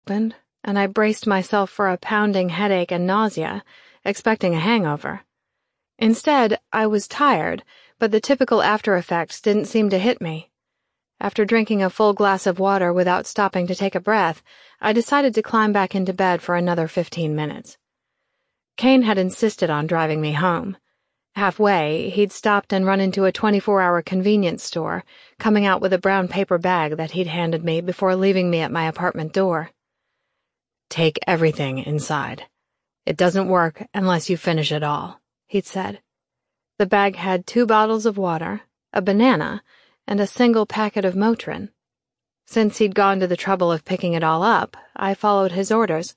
opened, and I braced myself for a pounding headache and nausea, expecting a hangover. Instead, I was tired, but the typical after-effects didn't seem to hit me. After drinking a full glass of water without stopping to take a breath, I decided to climb back into bed for another 15 minutes. Kane had insisted on driving me home. Halfway, he'd stopped and run into a 24-hour convenience store, coming out with a brown paper bag that he'd handed me before leaving me at my apartment door. "Take everything inside. It doesn't work unless you finish it all," he'd said. The bag had 2 bottles of water, a banana, and a single packet of Motrin. Since he'd gone to the trouble of picking it all up, I followed his orders.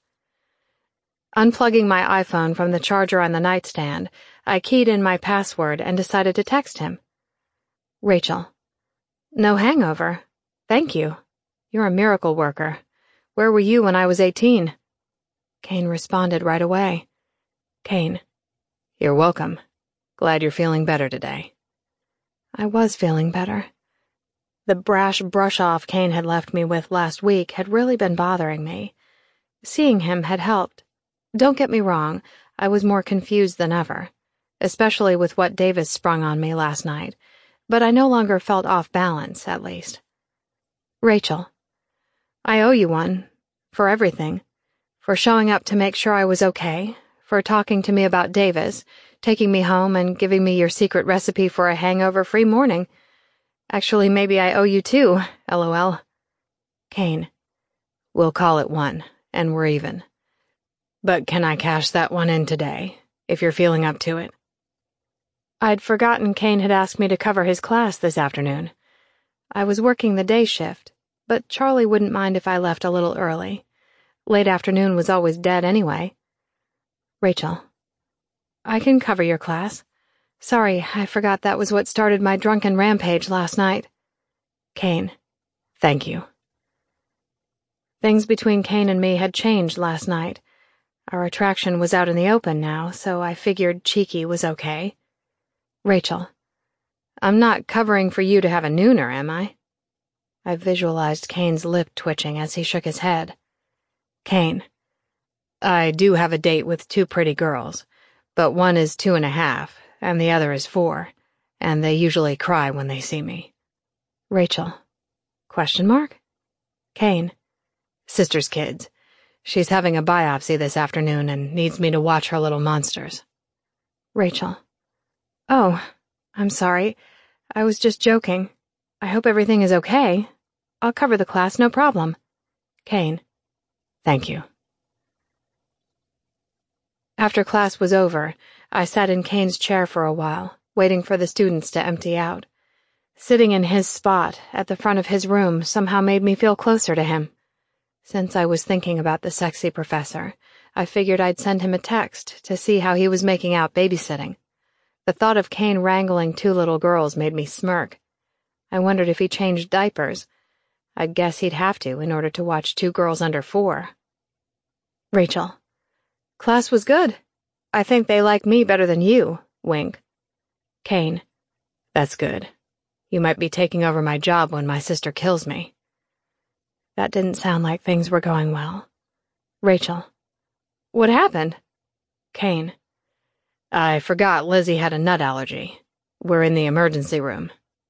Unplugging my iPhone from the charger on the nightstand, I keyed in my password and decided to text him. "Rachel. No hangover. Thank you. You're a miracle worker. Where were you when I was 18? Kane responded right away. "Kane. You're welcome. Glad you're feeling better today." I was feeling better. The brash brush-off Kane had left me with last week had really been bothering me. Seeing him had helped. Don't get me wrong, I was more confused than ever, especially with what Davis sprung on me last night, but I no longer felt off balance, at least. "Rachel, I owe you one, for everything, for showing up to make sure I was okay, for talking to me about Davis, taking me home and giving me your secret recipe for a hangover-free morning. Actually, maybe I owe you 2, LOL. Kane. We'll call it 1, and we're even. But can I cash that one in today, if you're feeling up to it?" I'd forgotten Kane had asked me to cover his class this afternoon. I was working the day shift, but Charlie wouldn't mind if I left a little early. Late afternoon was always dead anyway. "Rachel, I can cover your class. Sorry, I forgot that was what started my drunken rampage last night." Kane. Thank you. Things between Kane and me had changed last night. Our attraction was out in the open now, so I figured cheeky was okay. "Rachel, I'm not covering for you to have a nooner, am I?" I visualized Kane's lip twitching as he shook his head. Kane. I do have a date with 2 pretty girls, but one is 2.5, and the other is 4, and they usually cry when they see me. Rachel. Question mark? Kane. Sister's kids. She's having a biopsy this afternoon and needs me to watch her little monsters. Rachel. Oh, I'm sorry. I was just joking. I hope everything is okay. I'll cover the class, no problem. Kane. Thank you. After class was over, I sat in Kane's chair for a while, waiting for the students to empty out. Sitting in his spot, at the front of his room, somehow made me feel closer to him. Since I was thinking about the sexy professor, I figured I'd send him a text to see how he was making out babysitting. The thought of Kane wrangling 2 little girls made me smirk. I wondered if he changed diapers. I'd guess he'd have to in order to watch 2 girls under 4. Rachel. Class was good. I think they like me better than you, wink. Kane. That's good. You might be taking over my job when my sister kills me. That didn't sound like things were going well. Rachel. What happened? Kane. I forgot Lizzie had a nut allergy. We're in the emergency room.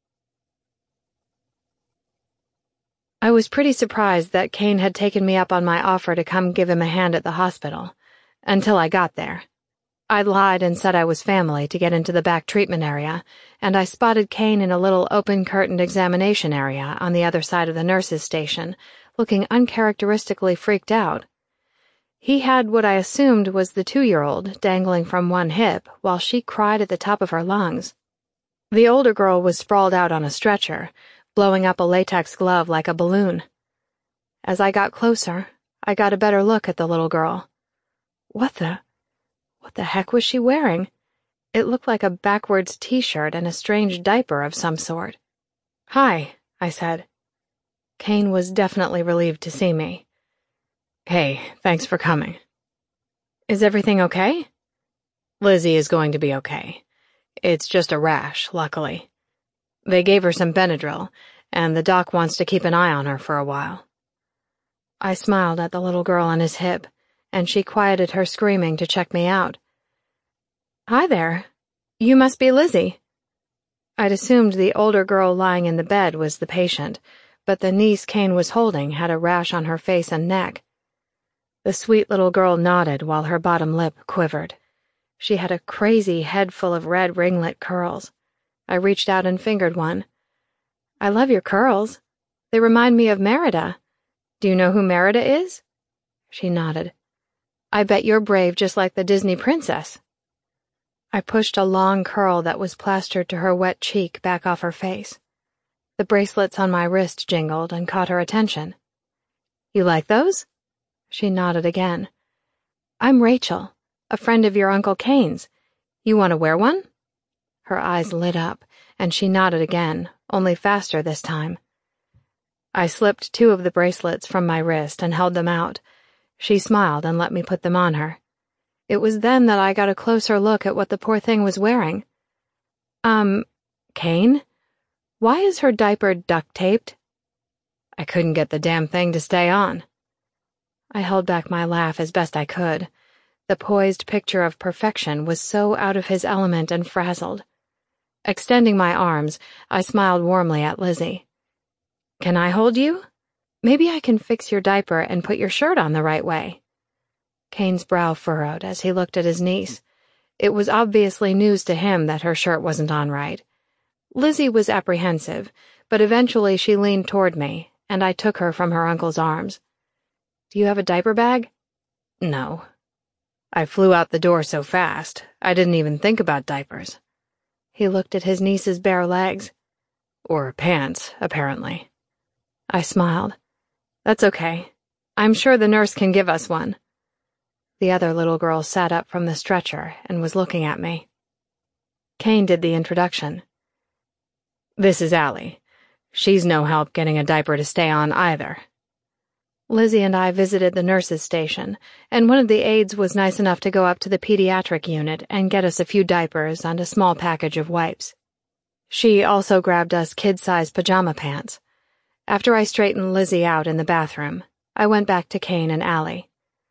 I was pretty surprised that Kane had taken me up on my offer to come give him a hand at the hospital, until I got there. I'd lied and said I was family to get into the back treatment area, and I spotted Kane in a little open-curtained examination area on the other side of the nurse's station, looking uncharacteristically freaked out. He had what I assumed was the 2-year-old dangling from one hip while she cried at the top of her lungs. The older girl was sprawled out on a stretcher, blowing up a latex glove like a balloon. As I got closer, I got a better look at the little girl. What the heck was she wearing? It looked like a backwards t-shirt and a strange diaper of some sort. Hi, I said. Kane was definitely relieved to see me. Hey, thanks for coming. Is everything okay? Lizzie is going to be okay. It's just a rash, luckily. They gave her some Benadryl, and the doc wants to keep an eye on her for a while. I smiled at the little girl on his hip, and she quieted her screaming to check me out. "Hi there. You must be Lizzie." I'd assumed the older girl lying in the bed was the patient, but the niece Kane was holding had a rash on her face and neck. The sweet little girl nodded while her bottom lip quivered. She had a crazy head full of red ringlet curls. I reached out and fingered one. "I love your curls. They remind me of Merida. Do you know who Merida is?" She nodded. "I bet you're brave just like the Disney princess." I pushed a long curl that was plastered to her wet cheek back off her face. The bracelets on my wrist jingled and caught her attention. "You like those?" She nodded again. "I'm Rachel, a friend of your Uncle Kane's. You want to wear one?" Her eyes lit up, and she nodded again, only faster this time. I slipped 2 of the bracelets from my wrist and held them out. She smiled and let me put them on her. It was then that I got a closer look at what the poor thing was wearing. Kane? Why is her diaper duct-taped?" "I couldn't get the damn thing to stay on." I held back my laugh as best I could. The poised picture of perfection was so out of his element and frazzled. Extending my arms, I smiled warmly at Lizzie. "Can I hold you? Maybe I can fix your diaper and put your shirt on the right way." Kane's brow furrowed as he looked at his niece. It was obviously news to him that her shirt wasn't on right. Lizzie was apprehensive, but eventually she leaned toward me, and I took her from her uncle's arms. "Do you have a diaper bag?" "No. I flew out the door so fast, I didn't even think about diapers." He looked at his niece's bare legs. "Or pants, apparently." I smiled. "That's okay. I'm sure the nurse can give us one." The other little girl sat up from the stretcher and was looking at me. Kane did the introduction. "This is Allie. She's no help getting a diaper to stay on either." Lizzie and I visited the nurse's station, and one of the aides was nice enough to go up to the pediatric unit and get us a few diapers and a small package of wipes. She also grabbed us kid-sized pajama pants. After I straightened Lizzie out in the bathroom, I went back to Kane and Allie.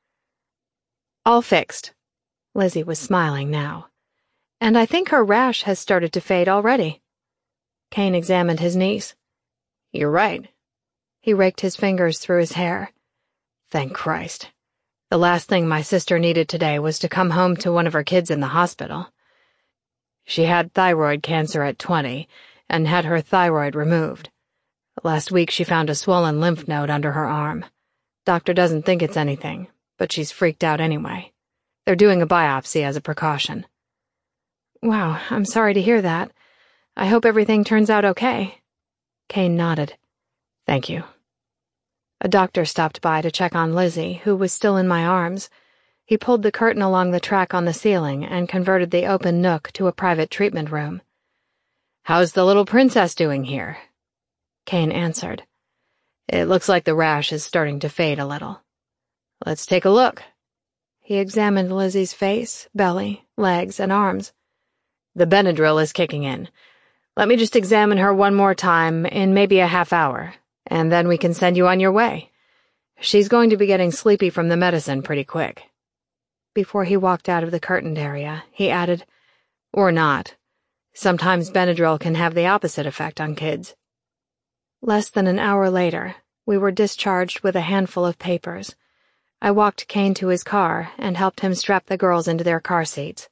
"All fixed." Lizzie was smiling now. "And I think her rash has started to fade already." Kane examined his niece. "You're right." He raked his fingers through his hair. "Thank Christ. The last thing my sister needed today was to come home to one of her kids in the hospital. She had thyroid cancer at 20 and had her thyroid removed. Last week she found a swollen lymph node under her arm. Doctor doesn't think it's anything, but she's freaked out anyway. They're doing a biopsy as a precaution." "Wow, I'm sorry to hear that. I hope everything turns out okay." Kane nodded. "Thank you." A doctor stopped by to check on Lizzie, who was still in my arms. He pulled the curtain along the track on the ceiling and converted the open nook to a private treatment room. "How's the little princess doing here?" Kane answered. "It looks like the rash is starting to fade a little. Let's take a look." He examined Lizzie's face, belly, legs, and arms. "The Benadryl is kicking in. Let me just examine her one more time in maybe a half hour, and then we can send you on your way. She's going to be getting sleepy from the medicine pretty quick." Before he walked out of the curtained area, he added, "Or not. Sometimes Benadryl can have the opposite effect on kids." Less than an hour later, we were discharged with a handful of papers. I walked Kane to his car and helped him strap the girls into their car seats.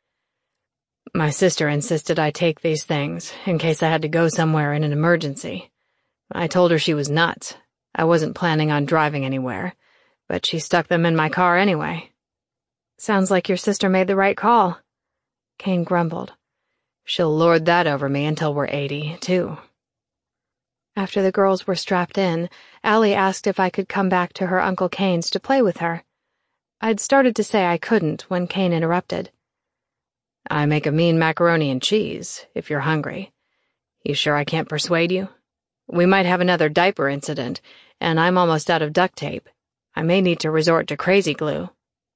"My sister insisted I take these things in case I had to go somewhere in an emergency. I told her she was nuts. I wasn't planning on driving anywhere, but she stuck them in my car anyway." "Sounds like your sister made the right call," Kane grumbled. "She'll lord that over me until we're 80, too." After the girls were strapped in, Allie asked if I could come back to her Uncle Kane's to play with her. I'd started to say I couldn't when Kane interrupted. "I make a mean macaroni and cheese, if you're hungry. You sure I can't persuade you? We might have another diaper incident, and I'm almost out of duct tape. I may need to resort to crazy glue."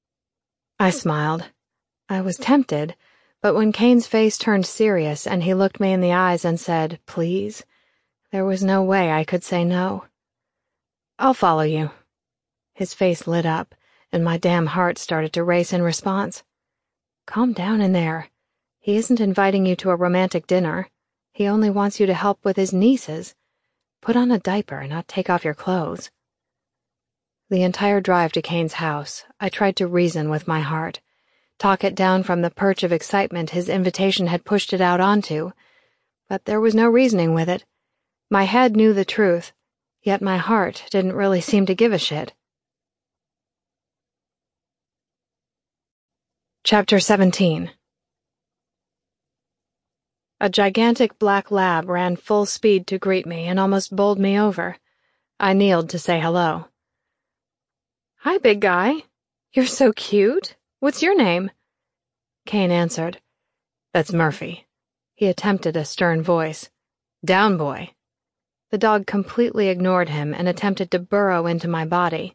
I smiled. I was tempted, but when Kane's face turned serious and he looked me in the eyes and said, "Please," there was no way I could say no. "I'll follow you." His face lit up, and my damn heart started to race in response. Calm down in there. He isn't inviting you to a romantic dinner. He only wants you to help with his nieces. Put on a diaper, not take off your clothes. The entire drive to Kane's house, I tried to reason with my heart, talk it down from the perch of excitement his invitation had pushed it out onto, but there was no reasoning with it. My head knew the truth, yet my heart didn't really seem to give a shit. Chapter 17. A gigantic black lab ran full speed to greet me and almost bowled me over. I kneeled to say hello. Hi, big guy. You're so cute. What's your name? Kane answered. That's Murphy. He attempted a stern voice. Down, boy. The dog completely ignored him and attempted to burrow into my body.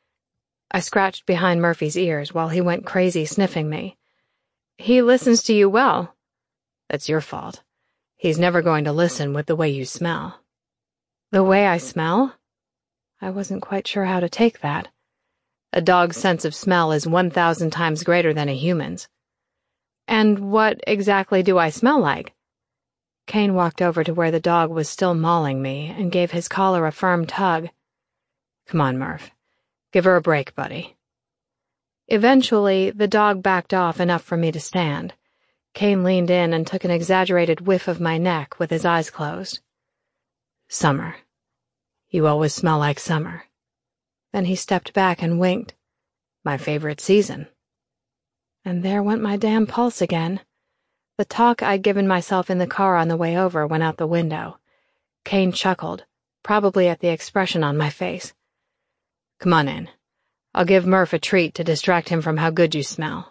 I scratched behind Murphy's ears while he went crazy sniffing me. He listens to you well. That's your fault. He's never going to listen with the way you smell. The way I smell? I wasn't quite sure how to take that. A dog's sense of smell is 1,000 times greater than a human's. And what exactly do I smell like? Kane walked over to where the dog was still mauling me and gave his collar a firm tug. Come on, Murph. Give her a break, buddy. Eventually, the dog backed off enough for me to stand. Kane leaned in and took an exaggerated whiff of my neck with his eyes closed. Summer. You always smell like summer. Then he stepped back and winked. My favorite season. And there went my damn pulse again. The talk I'd given myself in the car on the way over went out the window. Kane chuckled, probably at the expression on my face. Come on in. I'll give Murph a treat to distract him from how good you smell.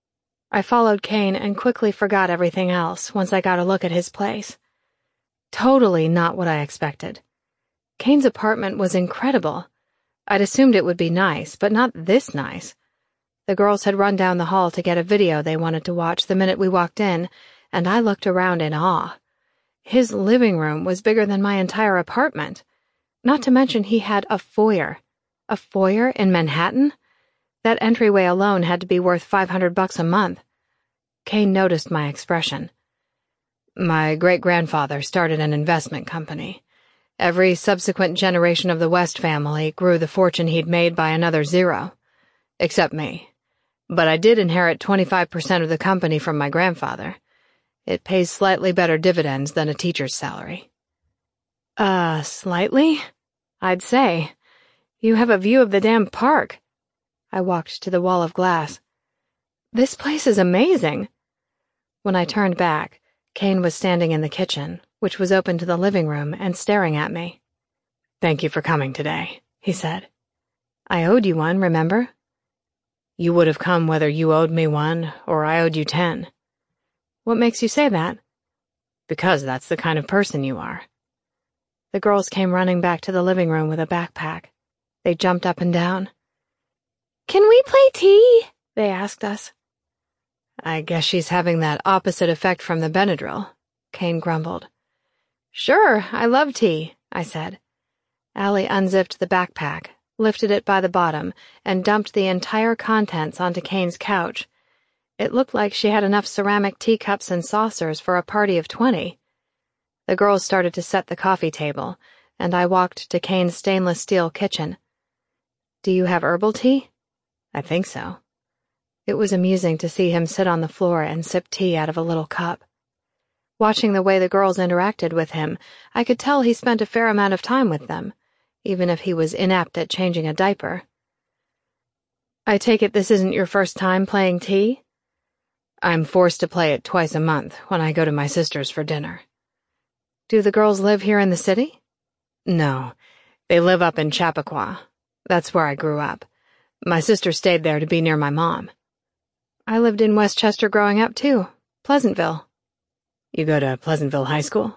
I followed Kane and quickly forgot everything else once I got a look at his place. Totally not what I expected. Kane's apartment was incredible. I'd assumed it would be nice, but not this nice. The girls had run down the hall to get a video they wanted to watch the minute we walked in, and I looked around in awe. His living room was bigger than my entire apartment. Not to mention he had a foyer. A foyer in Manhattan? That entryway alone had to be worth $500 a month. Kane noticed my expression. My great-grandfather started an investment company. Every subsequent generation of the West family grew the fortune he'd made by another zero. Except me. But I did inherit 25% of the company from my grandfather. It pays slightly better dividends than a teacher's salary. Slightly? I'd say. You have a view of the damn park. I walked to the wall of glass. This place is amazing. When I turned back, Kane was standing in the kitchen, which was open to the living room, and staring at me. Thank you for coming today, he said. I owed you one, remember? You would have come whether you owed me one or I owed you 10. What makes you say that? Because that's the kind of person you are. The girls came running back to the living room with a backpack. They jumped up and down. Can we play tea? They asked us. I guess she's having that opposite effect from the Benadryl, Kane grumbled. Sure, I love tea, I said. Allie unzipped the backpack, lifted it by the bottom, and dumped the entire contents onto Kane's couch. It looked like she had enough ceramic teacups and saucers for a party of 20. The girls started to set the coffee table, and I walked to Kane's stainless steel kitchen. Do you have herbal tea? I think so. It was amusing to see him sit on the floor and sip tea out of a little cup. Watching the way the girls interacted with him, I could tell he spent a fair amount of time with them, even if he was inept at changing a diaper. I take it this isn't your first time playing tea? I'm forced to play it twice a month when I go to my sister's for dinner. Do the girls live here in the city? No, they live up in Chappaqua. That's where I grew up. My sister stayed there to be near my mom. I lived in Westchester growing up, too. Pleasantville. You go to Pleasantville High School?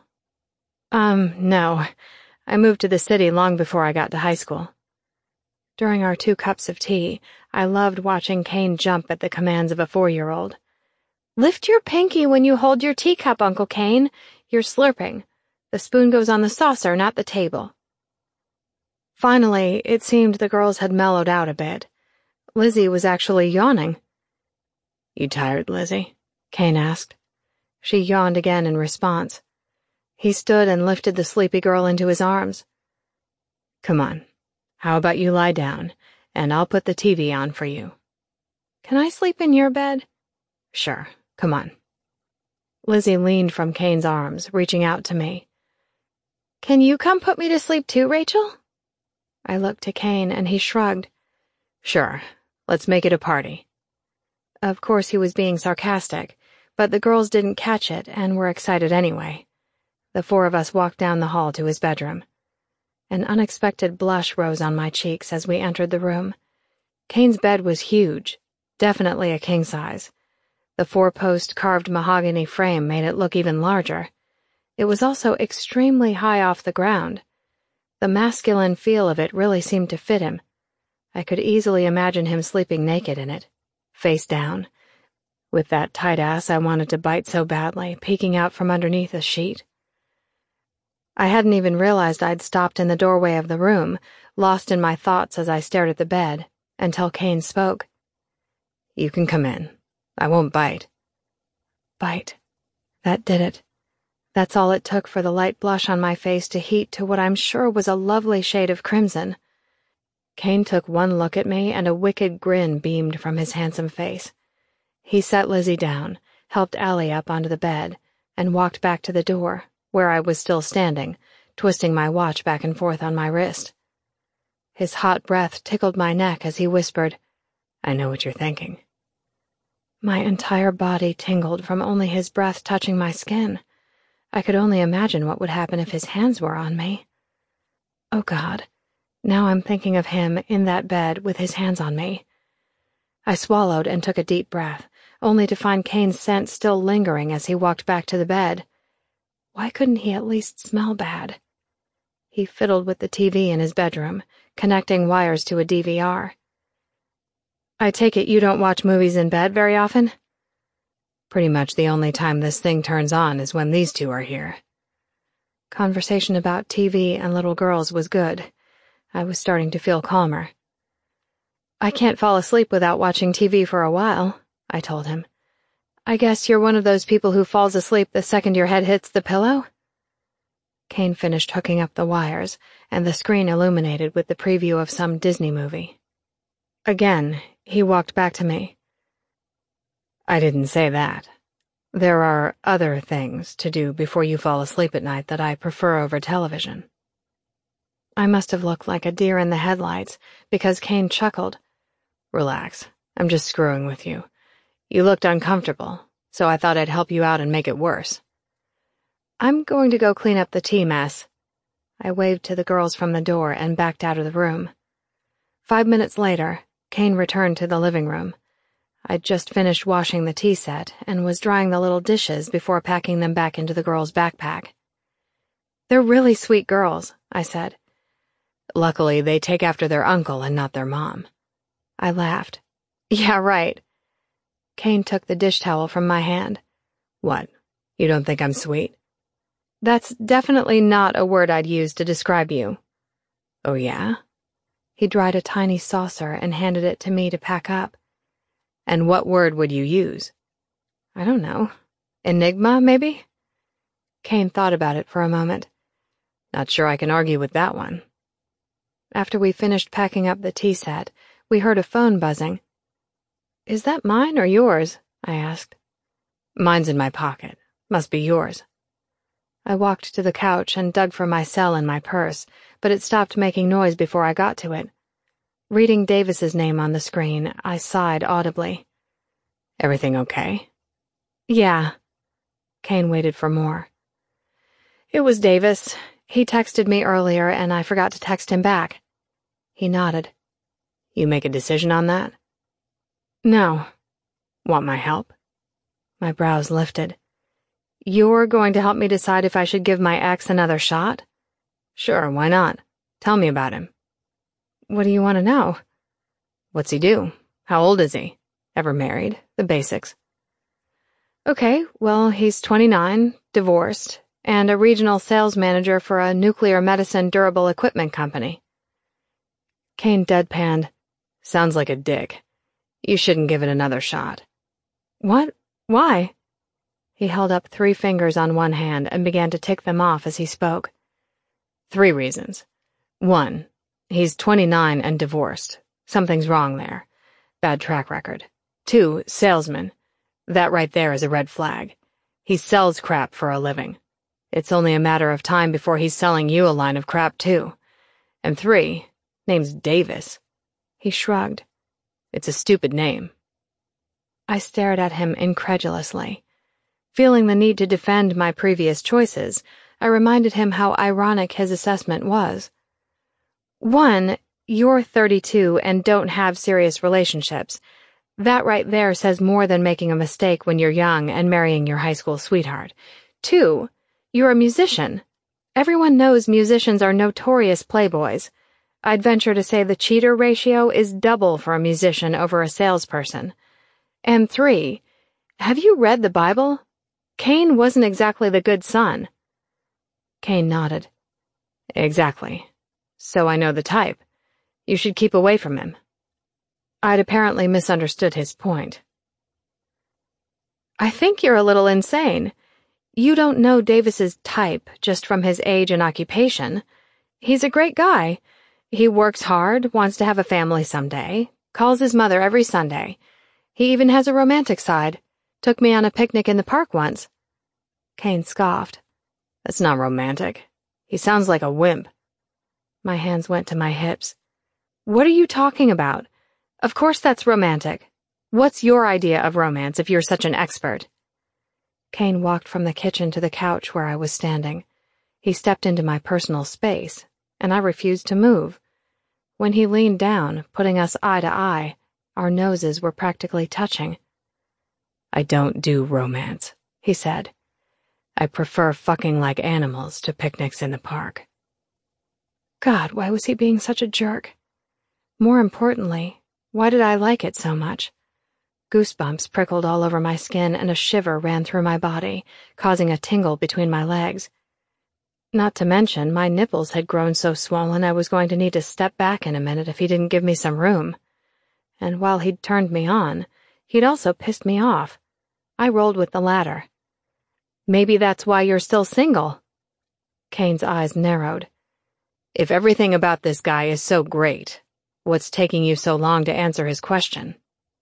No. I moved to the city long before I got to high school. During our 2 cups of tea, I loved watching Kane jump at the commands of a 4-year-old. Lift your pinky when you hold your teacup, Uncle Kane. You're slurping. The spoon goes on the saucer, not the table. Finally, it seemed the girls had mellowed out a bit. Lizzie was actually yawning. "You tired, Lizzie?" Kane asked. She yawned again in response. He stood and lifted the sleepy girl into his arms. "Come on. How about you lie down, and I'll put the TV on for you." "Can I sleep in your bed?" "Sure. Come on." Lizzie leaned from Kane's arms, reaching out to me. "Can you come put me to sleep too, Rachel?" I looked to Kane, and he shrugged. "Sure. Let's make it a party." Of course he was being sarcastic, but the girls didn't catch it and were excited anyway. The four of us walked down the hall to his bedroom. An unexpected blush rose on my cheeks as we entered the room. Kane's bed was huge, definitely a king size. The four-post carved mahogany frame made it look even larger. It was also extremely high off the ground. The masculine feel of it really seemed to fit him. I could easily imagine him sleeping naked in it, face down, with that tight ass I wanted to bite so badly, peeking out from underneath the sheet. I hadn't even realized I'd stopped in the doorway of the room, lost in my thoughts as I stared at the bed, until Kane spoke. "You can come in. I won't bite." Bite. That did it. That's all it took for the light blush on my face to heat to what I'm sure was a lovely shade of crimson. Kane took one look at me, and a wicked grin beamed from his handsome face. He set Lizzie down, helped Allie up onto the bed, and walked back to the door, where I was still standing, twisting my watch back and forth on my wrist. His hot breath tickled my neck as he whispered, "I know what you're thinking." My entire body tingled from only his breath touching my skin. I could only imagine what would happen if his hands were on me. Oh God, now I'm thinking of him in that bed with his hands on me. I swallowed and took a deep breath, only to find Kane's scent still lingering as he walked back to the bed. Why couldn't he at least smell bad? He fiddled with the TV in his bedroom, connecting wires to a DVR. "I take it you don't watch movies in bed very often?" "Pretty much the only time this thing turns on is when these two are here." Conversation about TV and little girls was good. I was starting to feel calmer. "I can't fall asleep without watching TV for a while," I told him. "I guess you're one of those people who falls asleep the second your head hits the pillow?" Kane finished hooking up the wires, and the screen illuminated with the preview of some Disney movie. Again, he walked back to me. "I didn't say that. There are other things to do before you fall asleep at night that I prefer over television." I must have looked like a deer in the headlights, because Kane chuckled. "Relax. I'm just screwing with you. You looked uncomfortable, so I thought I'd help you out and make it worse." "I'm going to go clean up the tea mess." I waved to the girls from the door and backed out of the room. 5 minutes later, Kane returned to the living room. I'd just finished washing the tea set and was drying the little dishes before packing them back into the girls' backpack. "They're really sweet girls," I said. "Luckily, they take after their uncle and not their mom." I laughed. "Yeah, right." Kane took the dish towel from my hand. "What? You don't think I'm sweet?" "That's definitely not a word I'd use to describe you." "Oh, yeah?" He dried a tiny saucer and handed it to me to pack up. "And what word would you use?" "I don't know. Enigma, maybe?" Kane thought about it for a moment. "Not sure I can argue with that one." After we finished packing up the tea set, we heard a phone buzzing. "Is that mine or yours?" I asked. "Mine's in my pocket. Must be yours." I walked to the couch and dug for my cell in my purse, but it stopped making noise before I got to it. Reading Davis's name on the screen, I sighed audibly. "Everything okay?" "Yeah." Kane waited for more. "It was Davis. He texted me earlier, and I forgot to text him back." He nodded. "You make a decision on that?" "No." "Want my help?" My brows lifted. "You're going to help me decide if I should give my ex another shot?" "Sure, why not? Tell me about him." "What do you want to know?" "What's he do? How old is he? Ever married? The basics." "Okay, well, he's 29, divorced, and a regional sales manager for a nuclear medicine durable equipment company." Kane deadpanned. Sounds like a dick. You shouldn't give it another shot. What? Why? He held up 3 fingers on one hand and began to tick them off as he spoke. 3 reasons. 1, he's 29 and divorced. Something's wrong there. Bad track record. 2, salesman. That right there is a red flag. He sells crap for a living. It's only a matter of time before he's selling you a line of crap, too. And 3, name's Davis. He shrugged. It's a stupid name. I stared at him incredulously. Feeling the need to defend my previous choices, I reminded him how ironic his assessment was. 1, you're 32 and don't have serious relationships. That right there says more than making a mistake when you're young and marrying your high school sweetheart. 2, you're a musician. Everyone knows musicians are notorious playboys. I'd venture to say the cheater ratio is double for a musician over a salesperson. And 3, have you read the Bible? Cain wasn't exactly the good son. Kane nodded. Exactly. So I know the type. You should keep away from him. I'd apparently misunderstood his point. I think you're a little insane. You don't know Davis's type just from his age and occupation. He's a great guy. He works hard, wants to have a family someday, calls his mother every Sunday. He even has a romantic side. Took me on a picnic in the park once. Kane scoffed. That's not romantic. He sounds like a wimp. My hands went to my hips. What are you talking about? Of course that's romantic. What's your idea of romance if you're such an expert? Kane walked from the kitchen to the couch where I was standing. He stepped into my personal space, and I refused to move. When he leaned down, putting us eye to eye, our noses were practically touching. I don't do romance, he said. I prefer fucking like animals to picnics in the park. God, why was he being such a jerk? More importantly, why did I like it so much? Goosebumps prickled all over my skin and a shiver ran through my body, causing a tingle between my legs. Not to mention, my nipples had grown so swollen I was going to need to step back in a minute if he didn't give me some room. And while he'd turned me on, he'd also pissed me off. I rolled with the latter. Maybe that's why you're still single. Kane's eyes narrowed. If everything about this guy is so great, what's taking you so long to answer his question?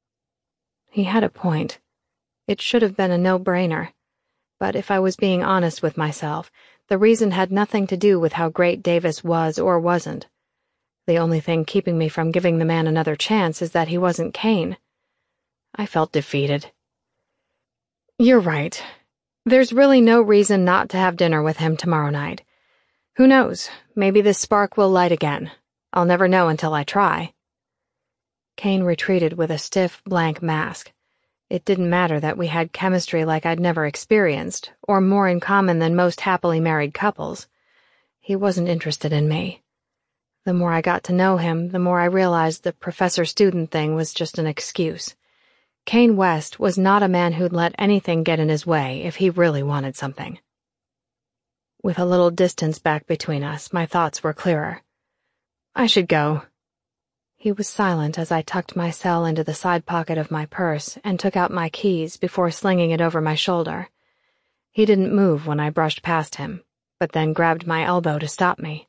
He had a point. It should have been a no-brainer. But if I was being honest with myself, the reason had nothing to do with how great Davis was or wasn't. The only thing keeping me from giving the man another chance is that he wasn't Kane. I felt defeated. You're right. There's really no reason not to have dinner with him tomorrow night. Who knows, maybe this spark will light again. I'll never know until I try. Kane retreated with a stiff, blank mask. It didn't matter that we had chemistry like I'd never experienced, or more in common than most happily married couples. He wasn't interested in me. The more I got to know him, the more I realized the professor-student thing was just an excuse. Kane West was not a man who'd let anything get in his way if he really wanted something. With a little distance back between us, my thoughts were clearer. I should go. He was silent as I tucked my cell into the side pocket of my purse and took out my keys before slinging it over my shoulder. He didn't move when I brushed past him, but then grabbed my elbow to stop me.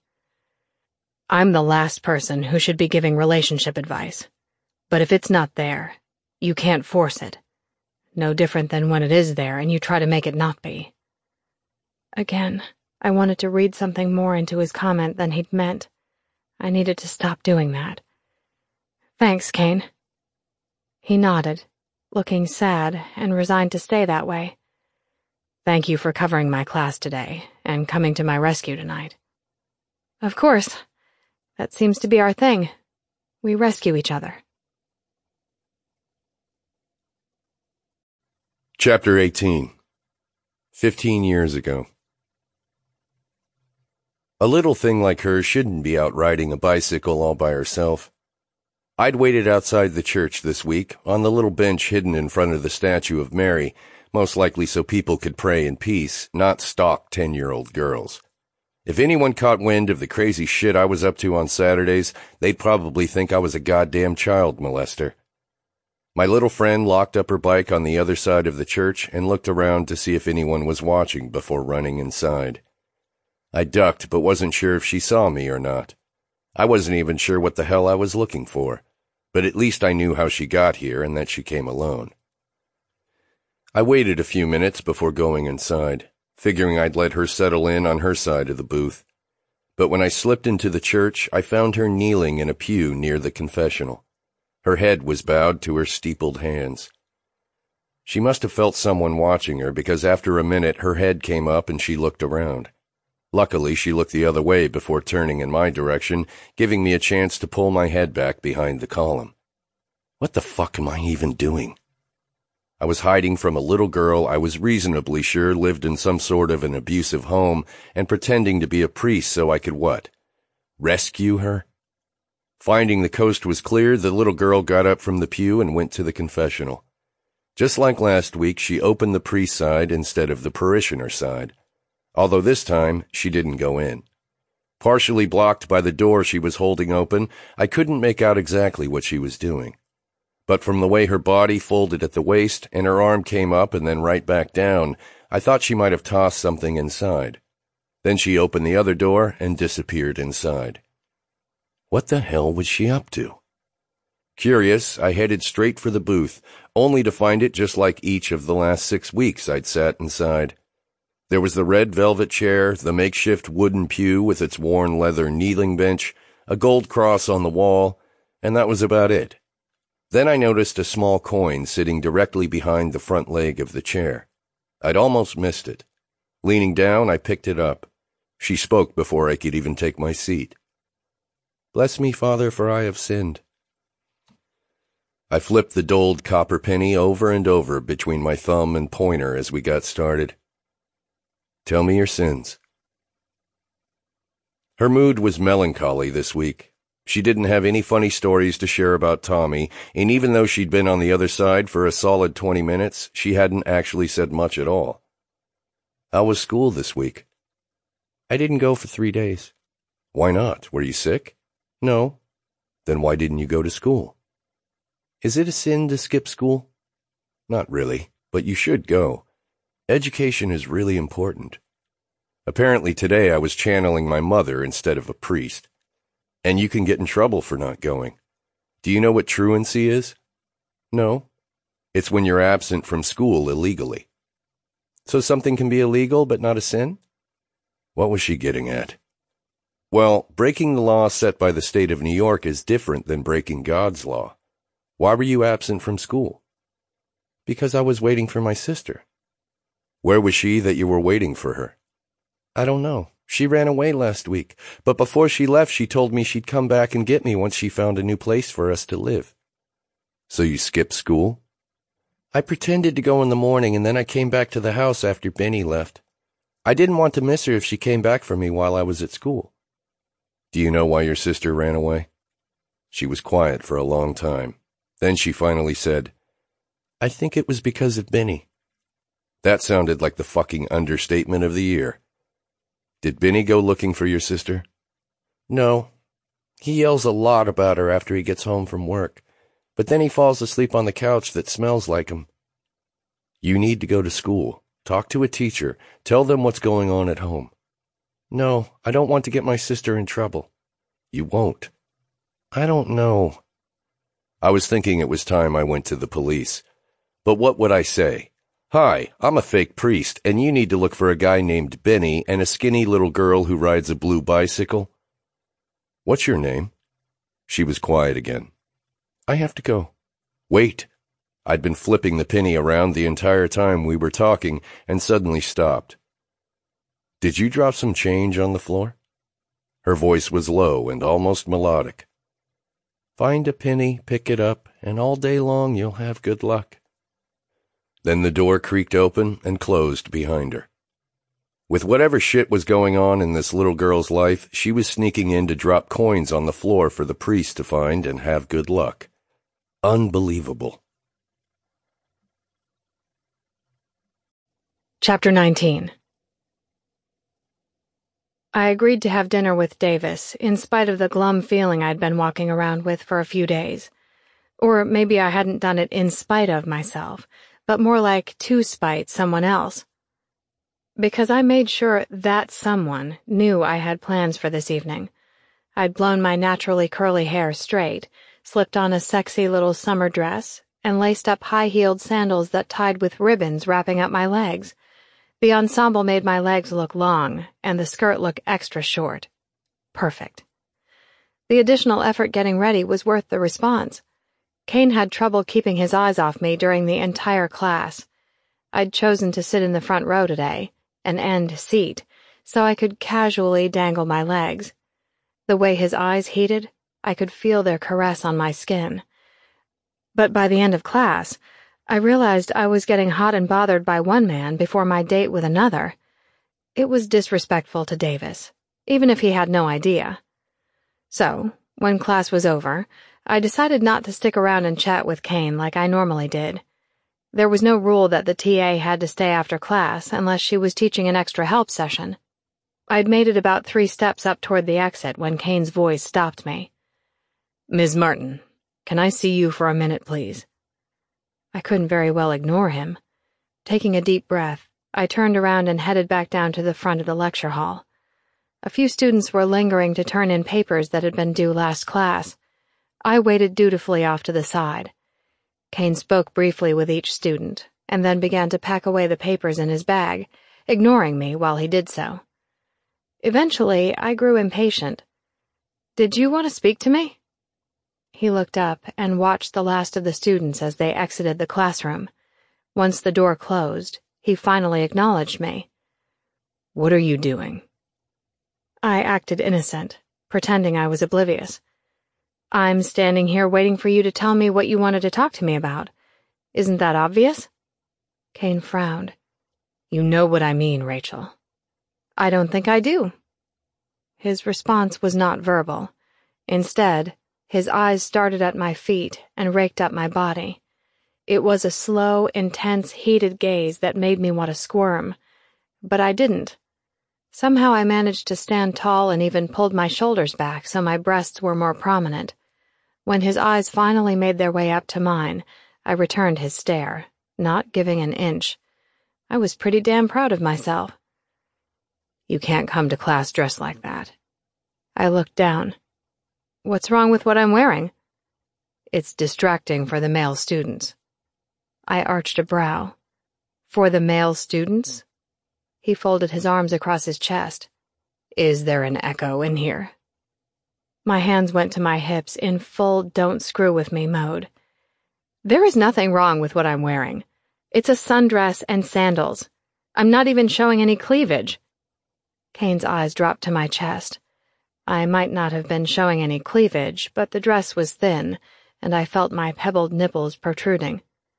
I'm the last person who should be giving relationship advice. But if it's not there, you can't force it. No different than when it is there and you try to make it not be. Again, I wanted to read something more into his comment than he'd meant. I needed to stop doing that. Thanks, Kane. He nodded, looking sad and resigned to stay that way. Thank you for covering my class today and coming to my rescue tonight. Of course. That seems to be our thing. We rescue each other. Chapter 18. 15 years ago. A little thing like her shouldn't be out riding a bicycle all by herself. I'd waited outside the church this week, on the little bench hidden in front of the statue of Mary, most likely so people could pray in peace, not stalk 10-year-old girls. If anyone caught wind of the crazy shit I was up to on Saturdays, they'd probably think I was a goddamn child molester. My little friend locked up her bike on the other side of the church and looked around to see if anyone was watching before running inside. I ducked, but wasn't sure if she saw me or not. I wasn't even sure what the hell I was looking for, but at least I knew how she got here and that she came alone. I waited a few minutes before going inside, figuring I'd let her settle in on her side of the booth. But when I slipped into the church, I found her kneeling in a pew near the confessional. Her head was bowed to her steepled hands. She must have felt someone watching her, because after a minute her head came up and she looked around. Luckily, she looked the other way before turning in my direction, giving me a chance to pull my head back behind the column. What the fuck am I even doing? I was hiding from a little girl I was reasonably sure lived in some sort of an abusive home and pretending to be a priest so I could what? Rescue her? Finding the coast was clear, the little girl got up from the pew and went to the confessional. Just like last week, she opened the priest side instead of the parishioner side, although this time she didn't go in. Partially blocked by the door she was holding open, I couldn't make out exactly what she was doing. But from the way her body folded at the waist and her arm came up and then right back down, I thought she might have tossed something inside. Then she opened the other door and disappeared inside. What the hell was she up to? Curious, I headed straight for the booth, only to find it just like each of the last 6 weeks I'd sat inside. There was the red velvet chair, the makeshift wooden pew with its worn leather kneeling bench, a gold cross on the wall, and that was about it. Then I noticed a small coin sitting directly behind the front leg of the chair. I'd almost missed it. Leaning down, I picked it up. She spoke before I could even take my seat. "Bless me, Father, for I have sinned." I flipped the doled copper penny over and over between my thumb and pointer as we got started. "Tell me your sins." Her mood was melancholy this week. She didn't have any funny stories to share about Tommy, and even though she'd been on the other side for a solid 20 minutes, she hadn't actually said much at all. "How was school this week?" "I didn't go for 3 days." "Why not? Were you sick?" "No." "Then why didn't you go to school?" "Is it a sin to skip school?" "Not really, but you should go. Education is really important." Apparently today I was channeling my mother instead of a priest. "And you can get in trouble for not going. Do you know what truancy is?" "No." "It's when you're absent from school illegally." "So something can be illegal but not a sin?" What was she getting at? Well, breaking the law set by the state of New York is different than breaking God's law. Why were you absent from school? Because I was waiting for my sister. Where was she that you were waiting for her? I don't know. She ran away last week, but before she left she told me she'd come back and get me once she found a new place for us to live. So you skipped school? I pretended to go in the morning and then I came back to the house after Benny left. I didn't want to miss her if she came back for me while I was at school. Do you know why your sister ran away? She was quiet for a long time. Then she finally said, I think it was because of Benny. That sounded like the fucking understatement of the year. Did Benny go looking for your sister? No. He yells a lot about her after he gets home from work, but then he falls asleep on the couch that smells like him. You need to go to school. Talk to a teacher. Tell them what's going on at home. No, I don't want to get my sister in trouble. You won't. I don't know. I was thinking it was time I went to the police. But what would I say? Hi, I'm a fake priest, and you need to look for a guy named Benny and a skinny little girl who rides a blue bicycle. What's your name? She was quiet again. I have to go. Wait. I'd been flipping the penny around the entire time we were talking and suddenly stopped. Did you drop some change on the floor? Her voice was low and almost melodic. Find a penny, pick it up, and all day long you'll have good luck. Then the door creaked open and closed behind her. With whatever shit was going on in this little girl's life, she was sneaking in to drop coins on the floor for the priest to find and have good luck. Unbelievable. Chapter 19. I agreed to have dinner with Davis, in spite of the glum feeling I'd been walking around with for a few days. Or maybe I hadn't done it in spite of myself, but more like to spite someone else. Because I made sure that someone knew I had plans for this evening. I'd blown my naturally curly hair straight, slipped on a sexy little summer dress, and laced up high-heeled sandals that tied with ribbons wrapping up my legs. The ensemble made my legs look long, and the skirt look extra short. Perfect. The additional effort getting ready was worth the response. Kane had trouble keeping his eyes off me during the entire class. I'd chosen to sit in the front row today, an end seat, so I could casually dangle my legs. The way his eyes heated, I could feel their caress on my skin. But by the end of class, I realized I was getting hot and bothered by one man before my date with another. It was disrespectful to Davis, even if he had no idea. So, when class was over, I decided not to stick around and chat with Kane like I normally did. There was no rule that the TA had to stay after class unless she was teaching an extra help session. I'd made it about 3 steps up toward the exit when Kane's voice stopped me. "Ms. Martin, can I see you for a minute, please?" I couldn't very well ignore him. Taking a deep breath, I turned around and headed back down to the front of the lecture hall. A few students were lingering to turn in papers that had been due last class. I waited dutifully off to the side. Kane spoke briefly with each student, and then began to pack away the papers in his bag, ignoring me while he did so. Eventually, I grew impatient. "Did you want to speak to me?" He looked up and watched the last of the students as they exited the classroom. Once the door closed, he finally acknowledged me. "What are you doing?" I acted innocent, pretending I was oblivious. "I'm standing here waiting for you to tell me what you wanted to talk to me about. Isn't that obvious?" Kane frowned. "You know what I mean, Rachel." "I don't think I do." His response was not verbal. Instead, his eyes started at my feet and raked up my body. It was a slow, intense, heated gaze that made me want to squirm. But I didn't. Somehow I managed to stand tall and even pulled my shoulders back so my breasts were more prominent. When his eyes finally made their way up to mine, I returned his stare, not giving an inch. I was pretty damn proud of myself. "You can't come to class dressed like that." I looked down. "What's wrong with what I'm wearing?" "It's distracting for the male students." I arched a brow. "For the male students?" He folded his arms across his chest. "Is there an echo in here?" My hands went to my hips in full don't screw with me mode. "There is nothing wrong with what I'm wearing. It's a sundress and sandals. I'm not even showing any cleavage." Kane's eyes dropped to my chest. I might not have been showing any cleavage, but the dress was thin, and I felt my pebbled nipples protruding.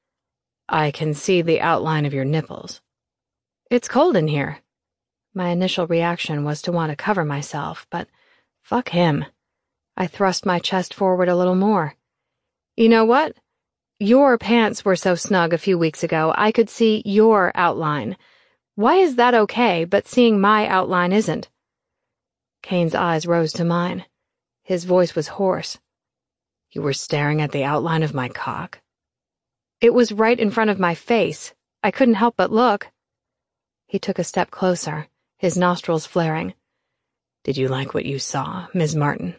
"I can see the outline of your nipples." "It's cold in here." My initial reaction was to want to cover myself, but fuck him. I thrust my chest forward a little more. "You know what? Your pants were so snug a few weeks ago I could see your outline. Why is that okay, but seeing my outline isn't?" Kane's eyes rose to mine. His voice was hoarse. "You were staring at the outline of my cock?" "It was right in front of my face. I couldn't help but look." He took a step closer, his nostrils flaring. "Did you like what you saw, Ms. Martin?"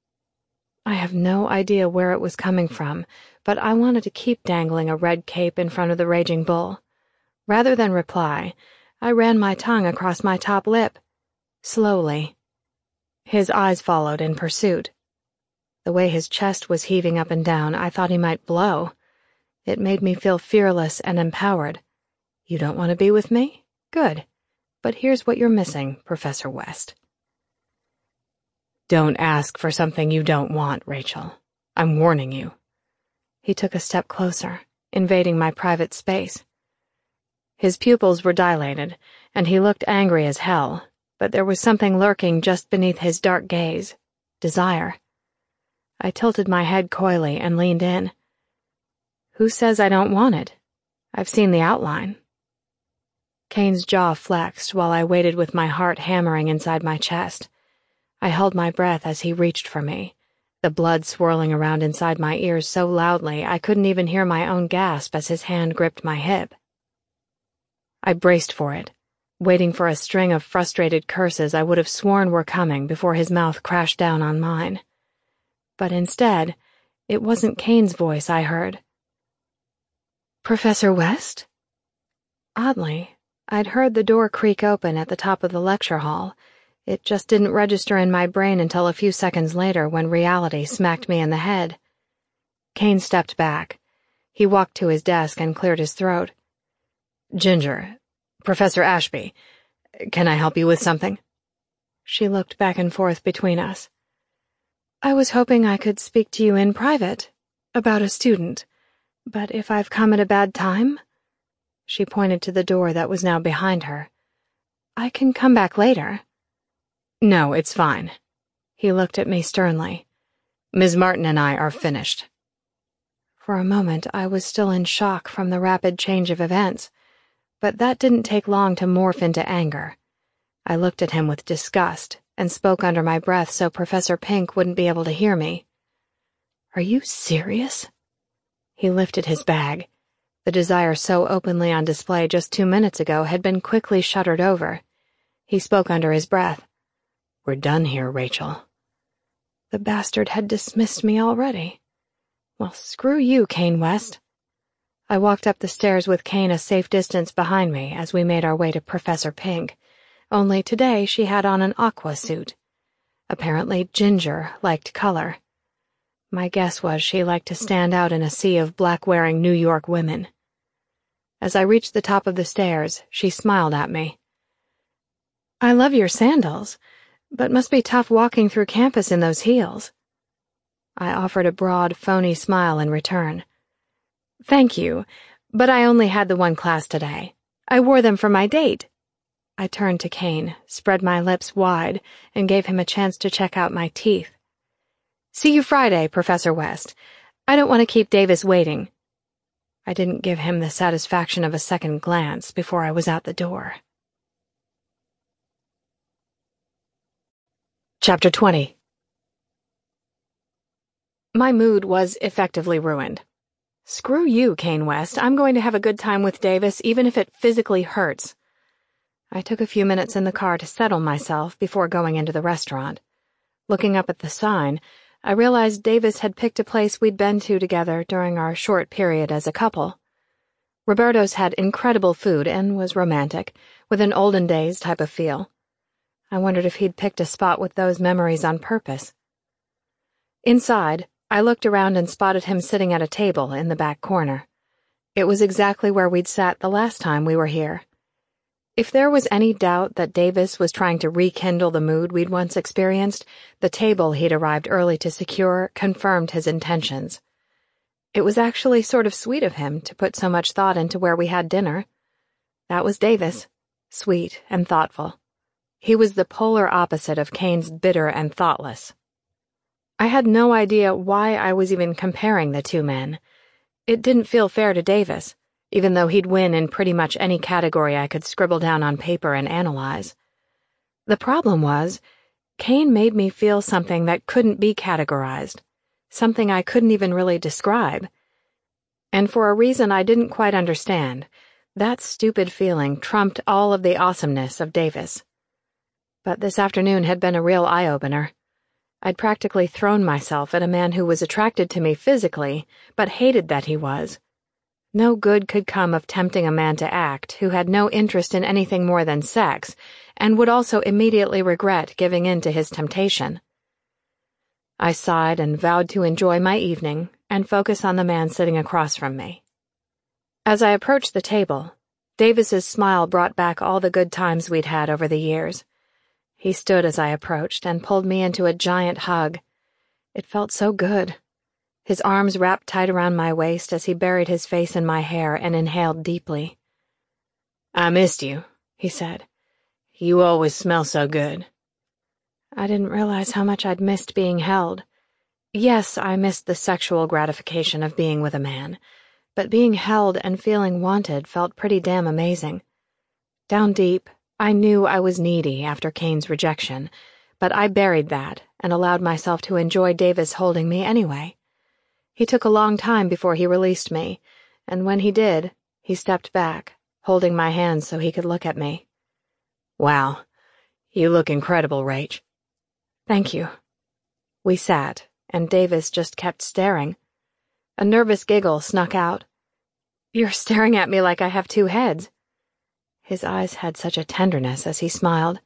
I have no idea where it was coming from, but I wanted to keep dangling a red cape in front of the raging bull. Rather than reply, I ran my tongue across my top lip. Slowly. His eyes followed in pursuit. The way his chest was heaving up and down, I thought he might blow. It made me feel fearless and empowered. "You don't want to be with me? Good. But here's what you're missing, Professor West." "Don't ask for something you don't want, Rachel. I'm warning you." He took a step closer, invading my private space. His pupils were dilated, and he looked angry as hell, but there was something lurking just beneath his dark gaze. Desire. I tilted my head coyly and leaned in. "Who says I don't want it? I've seen the outline." Kane's jaw flexed while I waited with my heart hammering inside my chest. I held my breath as he reached for me, the blood swirling around inside my ears so loudly I couldn't even hear my own gasp as his hand gripped my hip. I braced for it, waiting for a string of frustrated curses I would have sworn were coming before his mouth crashed down on mine. But instead, it wasn't Kane's voice I heard. "Professor West?" Oddly, I'd heard the door creak open at the top of the lecture hall. It just didn't register in my brain until a few seconds later when reality smacked me in the head. Kane stepped back. He walked to his desk and cleared his throat. "Ginger, Professor Ashby, can I help you with something?" She looked back and forth between us. "I was hoping I could speak to you in private, about a student, but if I've come at a bad time?" She pointed to the door that was now behind her. "I can come back later." "No, it's fine." He looked at me sternly. "Ms. Martin and I are finished." For a moment, I was still in shock from the rapid change of events, but that didn't take long to morph into anger. I looked at him with disgust and spoke under my breath so Professor Pink wouldn't be able to hear me. "Are you serious?" He lifted his bag. The desire so openly on display just 2 minutes ago had been quickly shuttered over. He spoke under his breath. "We're done here, Rachel." The bastard had dismissed me already. Well, screw you, Kane West. I walked up the stairs with Kane a safe distance behind me as we made our way to Professor Pink, only today she had on an aqua suit. Apparently Ginger liked color. My guess was she liked to stand out in a sea of black-wearing New York women. As I reached the top of the stairs, she smiled at me. "I love your sandals, but must be tough walking through campus in those heels." I offered a broad, phony smile in return. "Thank you, but I only had the one class today. I wore them for my date." I turned to Kane, spread my lips wide, and gave him a chance to check out my teeth. "See you Friday, Professor West. I don't want to keep Davis waiting." I didn't give him the satisfaction of a second glance before I was out the door. Chapter 20. My mood was effectively ruined. Screw you, Kane West. I'm going to have a good time with Davis, even if it physically hurts. I took a few minutes in the car to settle myself before going into the restaurant. Looking up at the sign, I realized Davis had picked a place we'd been to together during our short period as a couple. Roberto's had incredible food and was romantic, with an olden days type of feel. I wondered if he'd picked a spot with those memories on purpose. Inside, I looked around and spotted him sitting at a table in the back corner. It was exactly where we'd sat the last time we were here. If there was any doubt that Davis was trying to rekindle the mood we'd once experienced, the table he'd arrived early to secure confirmed his intentions. It was actually sort of sweet of him to put so much thought into where we had dinner. That was Davis, sweet and thoughtful. He was the polar opposite of Kane's bitter and thoughtless. I had no idea why I was even comparing the two men. It didn't feel fair to Davis, even though he'd win in pretty much any category I could scribble down on paper and analyze. The problem was, Kane made me feel something that couldn't be categorized, something I couldn't even really describe. And for a reason I didn't quite understand, that stupid feeling trumped all of the awesomeness of Davis. But this afternoon had been a real eye-opener. I'd practically thrown myself at a man who was attracted to me physically, but hated that he was. No good could come of tempting a man to act who had no interest in anything more than sex, and would also immediately regret giving in to his temptation. I sighed and vowed to enjoy my evening and focus on the man sitting across from me. As I approached the table, Davis's smile brought back all the good times we'd had over the years. He stood as I approached and pulled me into a giant hug. It felt so good. His arms wrapped tight around my waist as he buried his face in my hair and inhaled deeply. "I missed you," he said. "You always smell so good." I didn't realize how much I'd missed being held. Yes, I missed the sexual gratification of being with a man, but being held and feeling wanted felt pretty damn amazing. Down deep, I knew I was needy after Kane's rejection, but I buried that and allowed myself to enjoy Davis holding me anyway. He took a long time before he released me, and when he did, he stepped back, holding my hand so he could look at me. Wow, you look incredible, Rach. Thank you. We sat, and Davis just kept staring. A nervous giggle snuck out. You're staring at me like I have two heads. His eyes had such a tenderness as he smiled.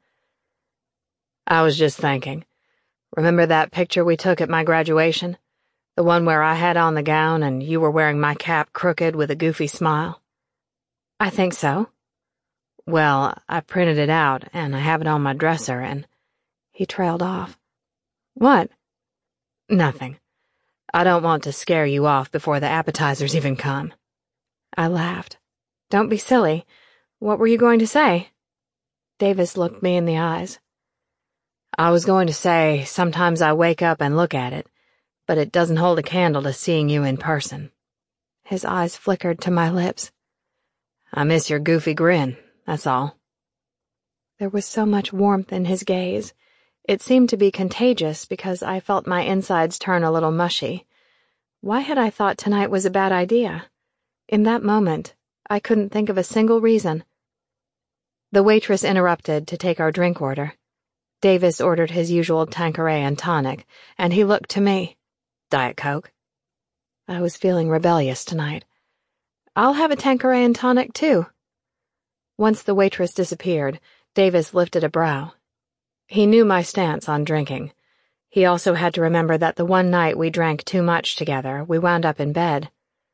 I was just thinking. Remember that picture we took at my graduation? The one where I had on the gown and you were wearing my cap crooked with a goofy smile? I think so. Well, I printed it out, and I have it on my dresser, and... He trailed off. What? Nothing. I don't want to scare you off before the appetizers even come. I laughed. Don't be silly. What were you going to say? Davis looked me in the eyes. I was going to say, sometimes I wake up and look at it, but it doesn't hold a candle to seeing you in person. His eyes flickered to my lips. I miss your goofy grin, that's all. There was so much warmth in his gaze. It seemed to be contagious because I felt my insides turn a little mushy. Why had I thought tonight was a bad idea? In that moment, I couldn't think of a single reason. The waitress interrupted to take our drink order. Davis ordered his usual Tanqueray and tonic, and he looked to me. Diet Coke? I was feeling rebellious tonight. I'll have a Tanqueray and tonic, too. Once the waitress disappeared, Davis lifted a brow. He knew my stance on drinking. He also had to remember that the one night we drank too much together, we wound up in bed.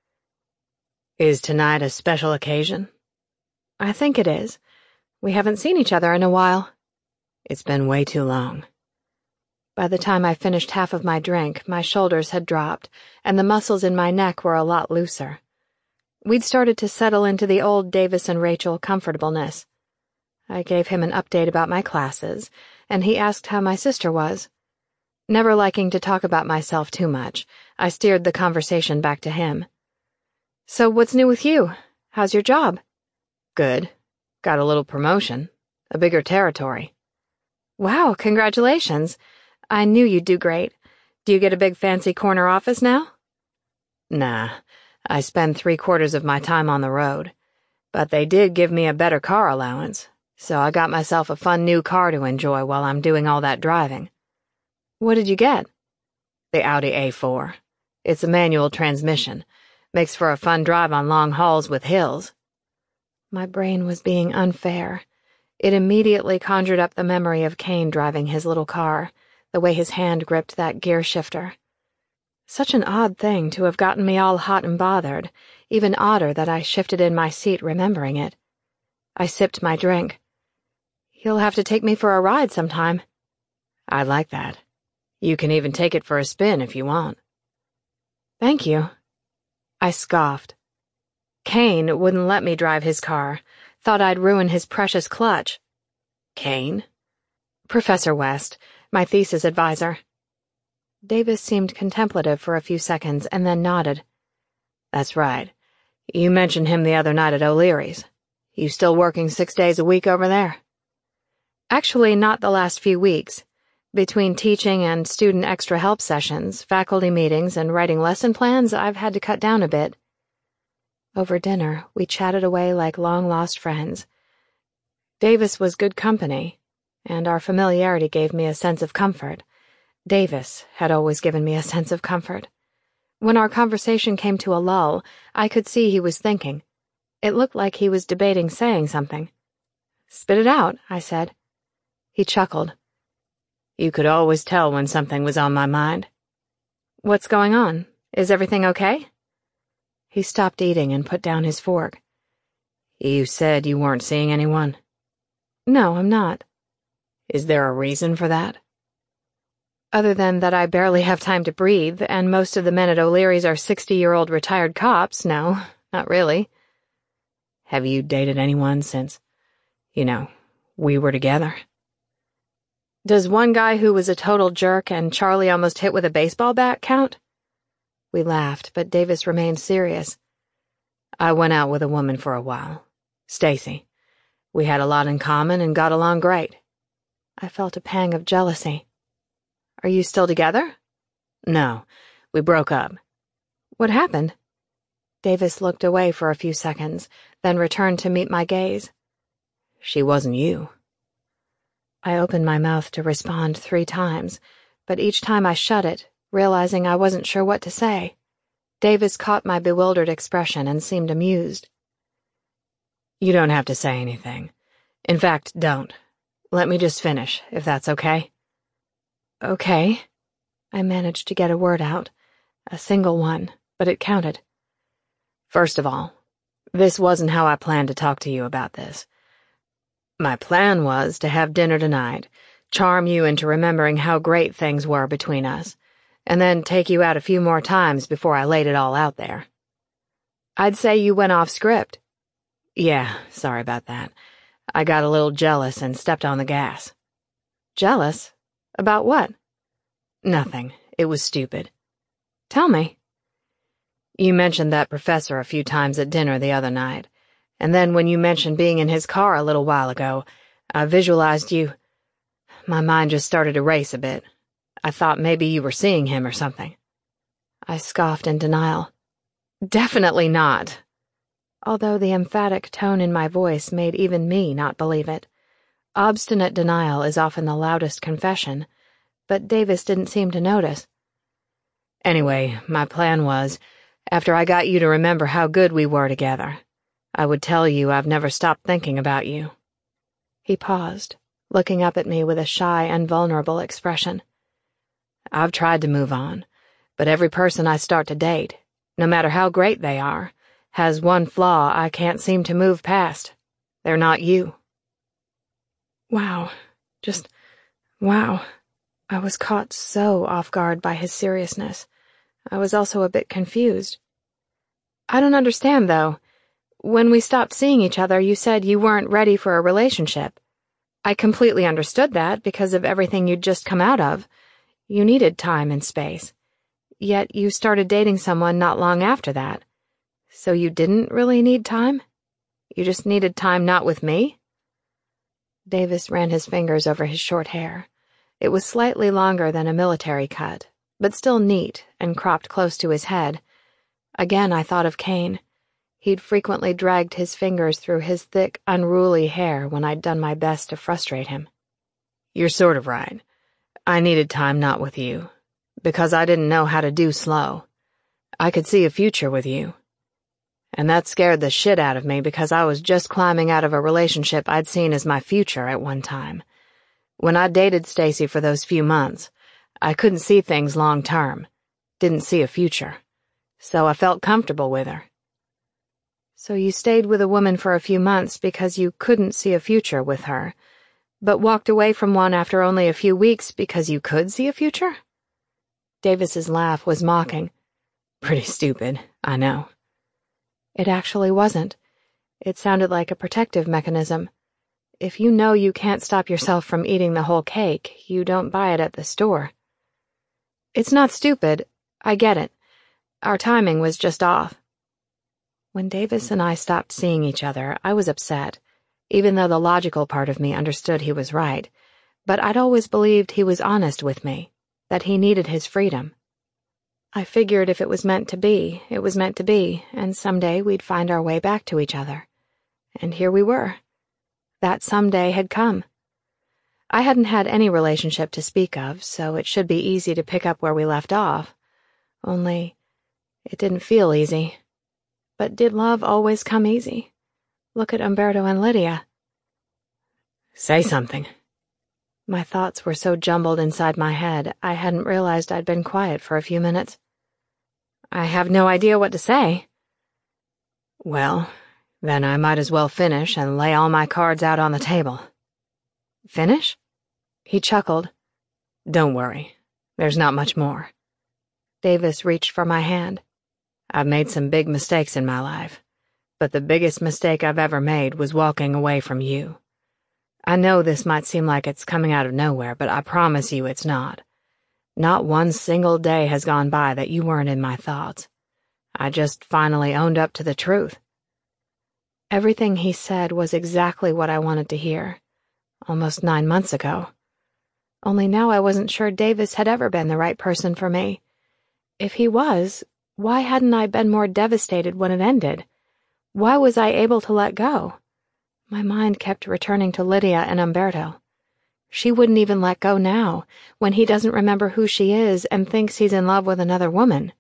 Is tonight a special occasion? I think it is. We haven't seen each other in a while. It's been way too long. By the time I finished half of my drink, my shoulders had dropped, and the muscles in my neck were a lot looser. We'd started to settle into the old Davis and Rachel comfortableness. I gave him an update about my classes, and he asked how my sister was. Never liking to talk about myself too much, I steered the conversation back to him. So what's new with you? How's your job? Good. Got a little promotion. A bigger territory. Wow, congratulations. I knew you'd do great. Do you get a big fancy corner office now? Nah, I spend 3/4 of my time on the road. But they did give me a better car allowance, so I got myself a fun new car to enjoy while I'm doing all that driving. What did you get? The Audi A4. It's a manual transmission. Makes for a fun drive on long hauls with hills. My brain was being unfair. It immediately conjured up the memory of Kane driving his little car, the way his hand gripped that gear shifter. Such an odd thing to have gotten me all hot and bothered, even odder that I shifted in my seat remembering it. I sipped my drink. You'll have to take me for a ride sometime. I like that. You can even take it for a spin if you want. Thank you. I scoffed. Kane wouldn't let me drive his car. Thought I'd ruin his precious clutch. Kane? Professor West, my thesis advisor. Davis seemed contemplative for a few seconds and then nodded. That's right. You mentioned him the other night at O'Leary's. You still working 6 days a week over there? Actually, not the last few weeks. Between teaching and student extra help sessions, faculty meetings, and writing lesson plans, I've had to cut down a bit. Over dinner, we chatted away like long-lost friends. Davis was good company, and our familiarity gave me a sense of comfort. Davis had always given me a sense of comfort. When our conversation came to a lull, I could see he was thinking. It looked like he was debating saying something. "Spit it out," I said. He chuckled. You could always tell when something was on my mind. What's going on? Is everything okay? He stopped eating and put down his fork. You said you weren't seeing anyone? No, I'm not. Is there a reason for that? Other than that I barely have time to breathe, and most of the men at O'Leary's are 60-year-old retired cops, no, not really. Have you dated anyone since, we were together? Does one guy who was a total jerk and Charlie almost hit with a baseball bat count? We laughed, but Davis remained serious. I went out with a woman for a while. Stacy. We had a lot in common and got along great. I felt a pang of jealousy. Are you still together? No, we broke up. What happened? Davis looked away for a few seconds, then returned to meet my gaze. She wasn't you. I opened my mouth to respond 3 times, but each time I shut it, realizing I wasn't sure what to say. Davis caught my bewildered expression and seemed amused. You don't have to say anything. In fact, don't. Let me just finish, if that's okay. Okay. I managed to get a word out. A single one, but it counted. First of all, this wasn't how I planned to talk to you about this. My plan was to have dinner tonight, charm you into remembering how great things were between us, and then take you out a few more times before I laid it all out there. I'd say you went off script. Yeah, sorry about that. I got a little jealous and stepped on the gas. Jealous? About what? Nothing. It was stupid. Tell me. You mentioned that professor a few times at dinner the other night, and then when you mentioned being in his car a little while ago, I visualized you. My mind just started to race a bit. I thought maybe you were seeing him or something. I scoffed in denial. Definitely not. Although the emphatic tone in my voice made even me not believe it. Obstinate denial is often the loudest confession, but Davis didn't seem to notice. Anyway, my plan was, after I got you to remember how good we were together, I would tell you I've never stopped thinking about you. He paused, looking up at me with a shy and vulnerable expression. I've tried to move on, but every person I start to date, no matter how great they are, has one flaw I can't seem to move past. They're not you. Wow. Just, wow. I was caught so off guard by his seriousness. I was also a bit confused. I don't understand, though. When we stopped seeing each other, you said you weren't ready for a relationship. I completely understood that because of everything you'd just come out of. You needed time and space. Yet you started dating someone not long after that. So you didn't really need time? You just needed time not with me? Davis ran his fingers over his short hair. It was slightly longer than a military cut, but still neat and cropped close to his head. Again I thought of Kane. He'd frequently dragged his fingers through his thick, unruly hair when I'd done my best to frustrate him. You're sort of right. I needed time not with you, because I didn't know how to do slow. I could see a future with you. And that scared the shit out of me because I was just climbing out of a relationship I'd seen as my future at one time. When I dated Stacy for those few months, I couldn't see things long term, didn't see a future, so I felt comfortable with her. So you stayed with a woman for a few months because you couldn't see a future with her, but walked away from one after only a few weeks because you could see a future? Davis's laugh was mocking. Pretty stupid, I know. It actually wasn't. It sounded like a protective mechanism. If you know you can't stop yourself from eating the whole cake, you don't buy it at the store. It's not stupid. I get it. Our timing was just off. When Davis and I stopped seeing each other, I was upset, even though the logical part of me understood he was right. But I'd always believed he was honest with me, that he needed his freedom. I figured if it was meant to be, it was meant to be, and someday we'd find our way back to each other. And here we were. That someday had come. I hadn't had any relationship to speak of, so it should be easy to pick up where we left off. Only, it didn't feel easy. But did love always come easy? Look at Umberto and Lydia. Say something. My thoughts were so jumbled inside my head, I hadn't realized I'd been quiet for a few minutes. I have no idea what to say. Well, then I might as well finish and lay all my cards out on the table. Finish? He chuckled. Don't worry. There's not much more. Davis reached for my hand. I've made some big mistakes in my life, but the biggest mistake I've ever made was walking away from you. I know this might seem like it's coming out of nowhere, but I promise you it's not. Not one single day has gone by that you weren't in my thoughts. I just finally owned up to the truth. Everything he said was exactly what I wanted to hear, almost 9 months ago. Only now I wasn't sure Davis had ever been the right person for me. If he was, why hadn't I been more devastated when it ended? Why was I able to let go? My mind kept returning to Lydia and Umberto. She wouldn't even let go now, when he doesn't remember who she is and thinks he's in love with another woman.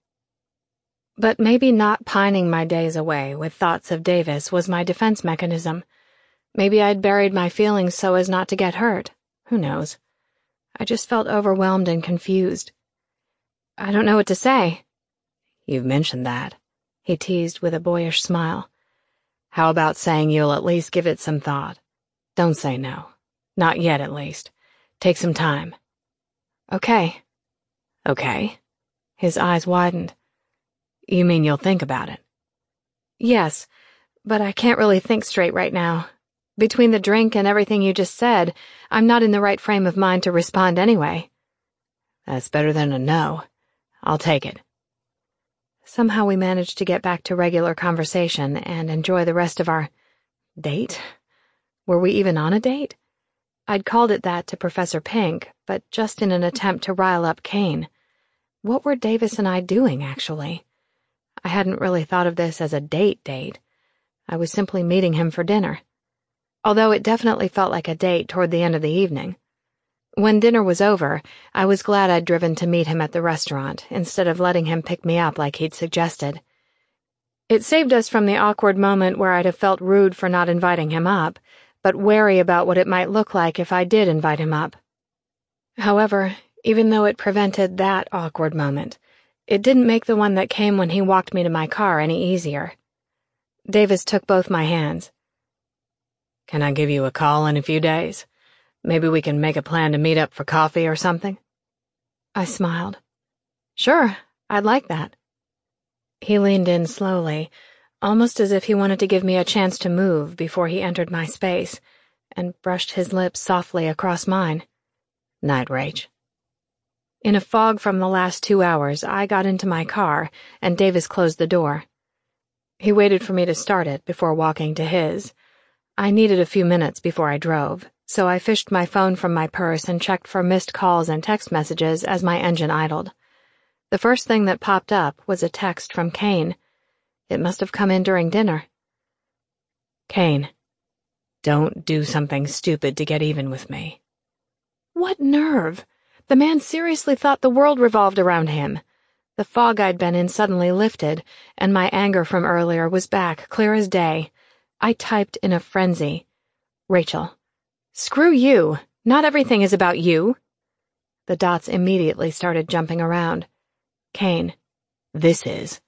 But maybe not pining my days away with thoughts of Davis was my defense mechanism. Maybe I'd buried my feelings so as not to get hurt. Who knows? I just felt overwhelmed and confused. I don't know what to say. You've mentioned that, he teased with a boyish smile. How about saying you'll at least give it some thought? Don't say no. Not yet, at least. Take some time. Okay. Okay? His eyes widened. You mean you'll think about it? Yes, but I can't really think straight right now. Between the drink and everything you just said, I'm not in the right frame of mind to respond anyway. That's better than a no. I'll take it. Somehow we managed to get back to regular conversation and enjoy the rest of our date. Were we even on a date? I'd called it that to Professor Pink, but just in an attempt to rile up Kane. What were Davis and I doing, actually? I hadn't really thought of this as a date. I was simply meeting him for dinner. Although it definitely felt like a date toward the end of the evening. When dinner was over, I was glad I'd driven to meet him at the restaurant, instead of letting him pick me up like he'd suggested. It saved us from the awkward moment where I'd have felt rude for not inviting him up, but wary about what it might look like if I did invite him up. However, even though it prevented that awkward moment, it didn't make the one that came when he walked me to my car any easier. Davis took both my hands. Can I give you a call in a few days? Maybe we can make a plan to meet up for coffee or something? I smiled. Sure, I'd like that. He leaned in slowly, almost as if he wanted to give me a chance to move before he entered my space, and brushed his lips softly across mine. Night, Rach. In a fog from the last 2 hours, I got into my car, and Davis closed the door. He waited for me to start it before walking to his. I needed a few minutes before I drove, so I fished my phone from my purse and checked for missed calls and text messages as my engine idled. The first thing that popped up was a text from Kane. It must have come in during dinner. Kane, don't do something stupid to get even with me. What nerve! The man seriously thought the world revolved around him. The fog I'd been in suddenly lifted, and my anger from earlier was back, clear as day. I typed in a frenzy. Rachel, screw you. Not everything is about you. The dots immediately started jumping around. Kane, this is.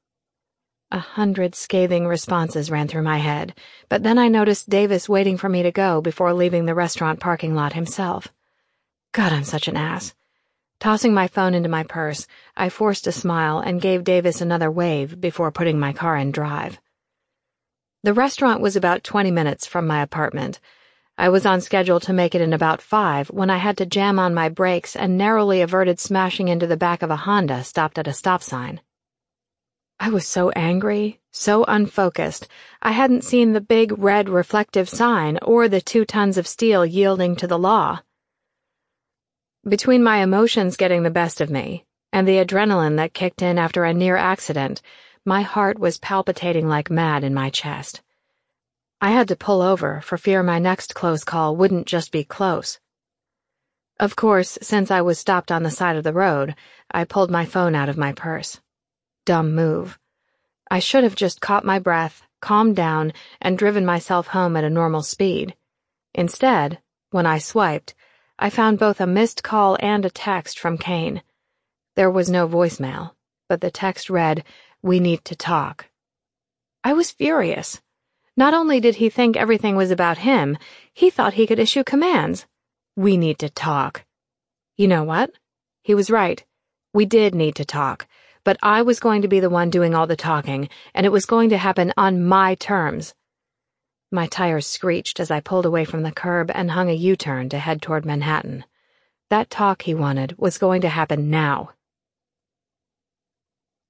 100 scathing responses ran through my head, but then I noticed Davis waiting for me to go before leaving the restaurant parking lot himself. God, I'm such an ass. Tossing my phone into my purse, I forced a smile and gave Davis another wave before putting my car in drive. The restaurant was about 20 minutes from my apartment. I was on schedule to make it in about 5 when I had to jam on my brakes and narrowly averted smashing into the back of a Honda stopped at a stop sign. I was so angry, so unfocused, I hadn't seen the big red reflective sign or the 2 tons of steel yielding to the law. Between my emotions getting the best of me and the adrenaline that kicked in after a near accident, my heart was palpitating like mad in my chest. I had to pull over for fear my next close call wouldn't just be close. Of course, since I was stopped on the side of the road, I pulled my phone out of my purse. Dumb move. I should have just caught my breath, calmed down, and driven myself home at a normal speed. Instead, when I swiped, I found both a missed call and a text from Kane. There was no voicemail, but the text read, "We need to talk." I was furious. Not only did he think everything was about him, he thought he could issue commands. We need to talk. You know what? He was right. We did need to talk, but I was going to be the one doing all the talking, and it was going to happen on my terms. My tires screeched as I pulled away from the curb and hung a U-turn to head toward Manhattan. That talk he wanted was going to happen now. Chapter 21.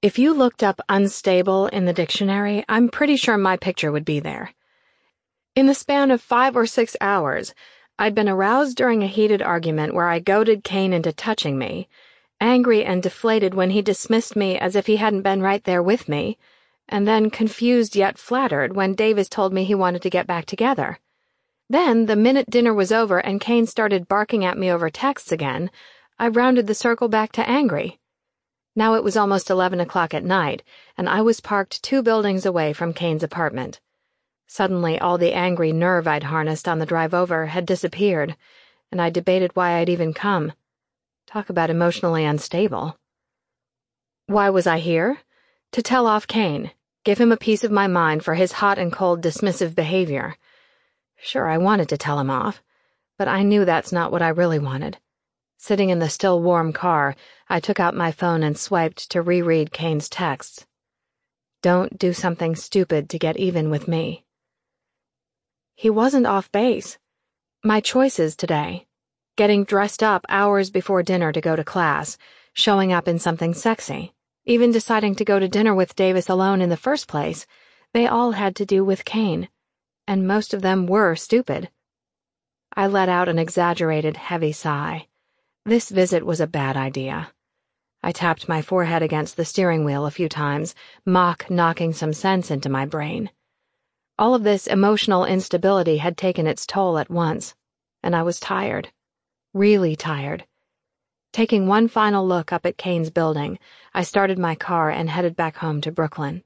If you looked up unstable in the dictionary, I'm pretty sure my picture would be there. In the span of 5 or 6 hours, I'd been aroused during a heated argument where I goaded Kane into touching me, angry and deflated when he dismissed me as if he hadn't been right there with me, and then confused yet flattered when Davis told me he wanted to get back together. Then, the minute dinner was over and Kane started barking at me over texts again, I rounded the circle back to angry. Now it was almost 11 o'clock at night, and I was parked 2 buildings away from Kane's apartment. Suddenly, all the angry nerve I'd harnessed on the drive over had disappeared, and I debated why I'd even come. Talk about emotionally unstable. Why was I here? To tell off Kane, give him a piece of my mind for his hot and cold dismissive behavior. Sure, I wanted to tell him off, but I knew that's not what I really wanted. Sitting in the still warm car, I took out my phone and swiped to reread Kane's texts. Don't do something stupid to get even with me. He wasn't off base. My choices today: getting dressed up hours before dinner to go to class, showing up in something sexy, even deciding to go to dinner with Davis alone in the first place, they all had to do with Kane, and most of them were stupid. I let out an exaggerated, heavy sigh. This visit was a bad idea. I tapped my forehead against the steering wheel a few times, knocking some sense into my brain. All of this emotional instability had taken its toll at once, and I was tired. Really tired. Taking one final look up at Kane's building, I started my car and headed back home to Brooklyn.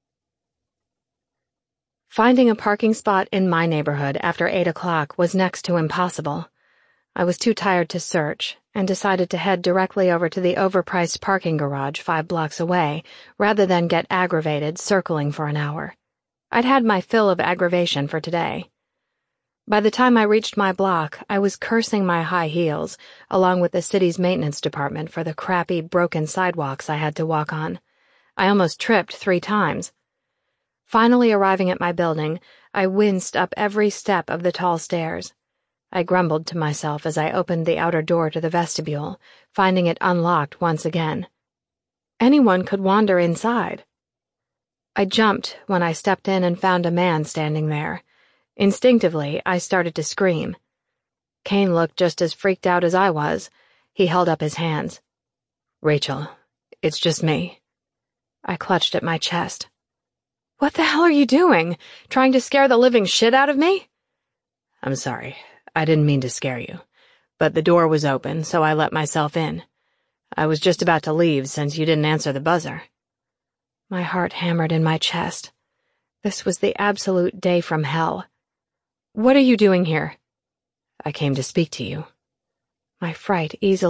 Finding a parking spot in my neighborhood after 8 o'clock was next to impossible. I was too tired to search, and decided to head directly over to the overpriced parking garage 5 blocks away, rather than get aggravated circling for an hour. I'd had my fill of aggravation for today. By the time I reached my block, I was cursing my high heels, along with the city's maintenance department for the crappy, broken sidewalks I had to walk on. I almost tripped 3 times. Finally arriving at my building, I winced up every step of the tall stairs. I grumbled to myself as I opened the outer door to the vestibule, finding it unlocked once again. Anyone could wander inside. I jumped when I stepped in and found a man standing there. Instinctively, I started to scream. Kane looked just as freaked out as I was. He held up his hands. "Rachel, it's just me." I clutched at my chest. "What the hell are you doing? Trying to scare the living shit out of me?" "I'm sorry. I didn't mean to scare you. But the door was open, so I let myself in. I was just about to leave since you didn't answer the buzzer." My heart hammered in my chest. This was the absolute day from hell. "What are you doing here?" "I came to speak to you." My fright easily